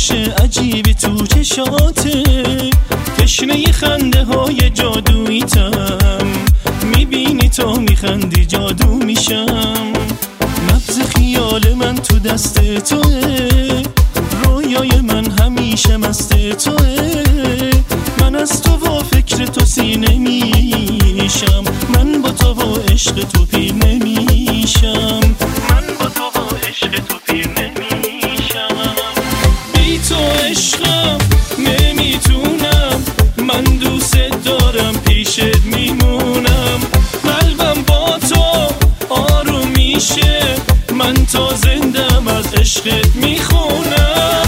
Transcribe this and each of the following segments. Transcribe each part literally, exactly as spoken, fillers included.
نقاش عجیبی تو چشاته، تشنه خنده های جادوییتم، میبینی تو میخندی جادو میشم. نبض خیال من تو دست توه، رویای من همیشه مست توه. من از تو و فکر تو سینه میشم، من با تو و عشق تو پیر نمیشم، من با تو و عشق تو پیر نمیشم. بی تو عشقم نمیتونم، من دوست دارم پیشت میمونم. قلبم با تو آروم میشه، من تا زندم از عشقت میخونم.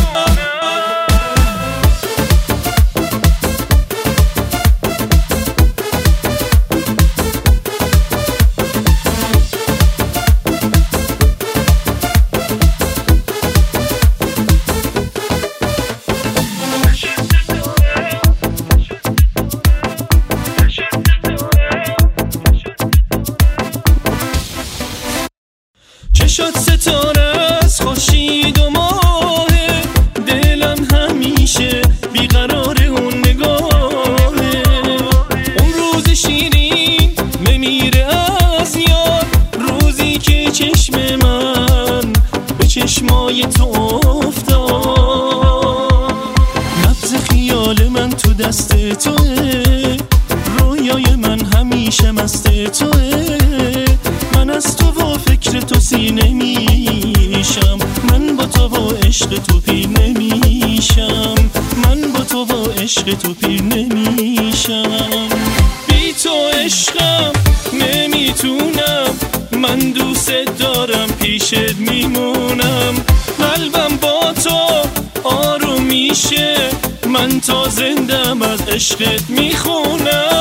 چشات ستاره از خورشید و ماهه، دلم همیشه بیقرار اون نگاهه. اون روز شیرین نمیره از یاد، روزی که چشم من به چشمای تو افتاد. نبض خیال من تو دست توه، رویای من همیشه مست توه. من از تو و فکر تو سینه میشم، من با تو و عشق تو پیر نمیشم، من با تو و عشق تو پیر نمیشم. بی تو عشقم نمیتونم، من دوست دارم پیشت میمونم. قلبم با تو آروم میشه، من تا زندم از عشقت میخونم.